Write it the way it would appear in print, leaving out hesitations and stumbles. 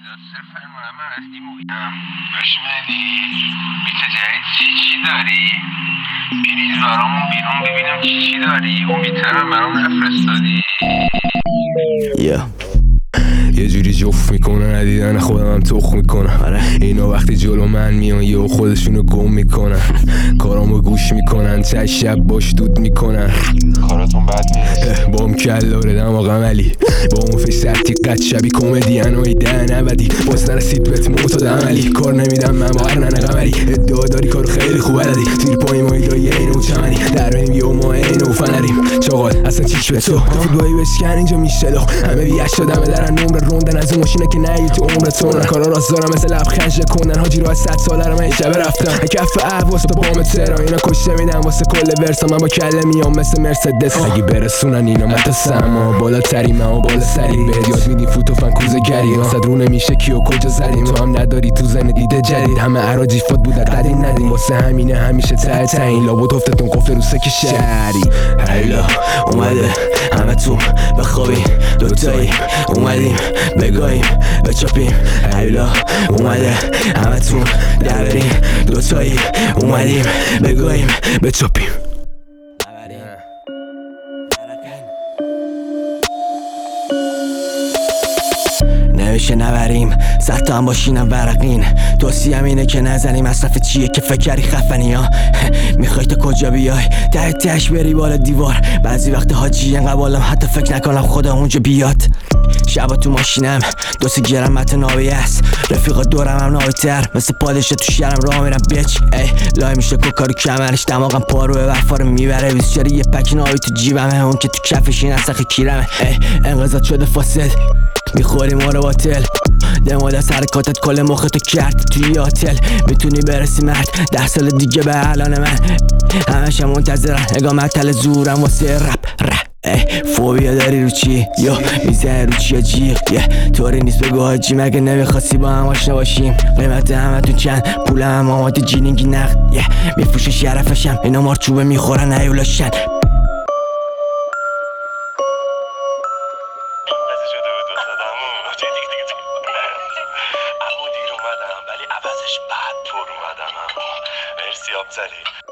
صرف من از این مویم بشمدی بیت جدید چی داری؟ بریز برامون بیرون ببینم چی داری؟ اون بیترم برام نفرستادی. یه جوری جفت میکنن ندیدن خودم هم تخ میکنن. اینا وقتی جلو من میان یه خودشونو گم میکنن. کارامو گوش میکنن تا شب باش دود میکنن. کاراتون بد نیست با هم کلاره دماغ عملی با اون فشتی قد شبی کمدی انوی ده نودی باز نرسید بهت موتاد عملی. کار نمیدم من با هر ننه قمری ادعا داری کارو خیلی خوب بلدی. زیر پای ما ایدای اینو چمنی درمیم یه ما اینو فنریم چاقال اصلا چیش به تو فوتبایی بشکن اینجا میشلخ همه بیش شدم درن نمره روندن از اون ماشینه که نهی تو عمرتون. کارا راست دارم مثل لبخنج کنن حاجی رو از 100 ساله رو من شب رفتم کف اهواز تا بام تهران. اینا کشته میدم واسه کل ورسا من با کله میام مثل مرسدس. اگه برسونن اینا من تا سما بالاتریم و بالا سری بهت یاد میدیم فوت و فن کوزه گری واسه رو نمیشه کیو کجا زدیم. تو هم نداری تو زن دیده جدید همه اراجیفات بوده قدیم ندیم واسه همینه همیشه ته این لابد افتتون قفل رو سک شهری. هیلا اومده همه تو بخوابیم دوتایی اومدیم بگاهیم بچاپیم. هیلا اومده همه تو در بریم دوتایی اومدیم بگاهیم بچاپیم. نمیشه نبریم 100 تا هم باشینم ورقین. توصیم اینه که نزنیم مصرف چیه که فکری خفنی ها. میخوای تا کجا بیای ته تهش بری بالا دیوار. بعضی وقت حاجی انقدر بالام حتی فکر نکنم خدا اونجا بیاد. شبا تو ماشینم دوست گرم متناوی است. رفیقا دورم هم نایتر مثل پادشه تو شهرم راه میرم بیچ. ای لای میشه کوکارو کمرش دماغم پاروه وفا رو میبره. 24 یه پک ناوی تو جیبمه اون که تو کفش این اسخ کیرمه. ای انقضات شده فاسد میخوری ما رو باطل دماد از حرکاتت کل مختو کرد توی هتل. میتونی برسی مرد 10 سال دیگه به الان من همش منتظرن نگاه معطل زورم واسه رپ. فوبیا داری رو چی؟ یا میزه رو چیه جیغ طوری نیست بگو حاجی مگه نمیخواستی با هم آشنا باشیم. قیمت همه تو چند پولم هم آماده جیلینگی نقد میفروشه شرفشم اینا مارچوبه میخورن ایولاشن. ولی عوضش بعد پر اومدم. مرسی آبزلی.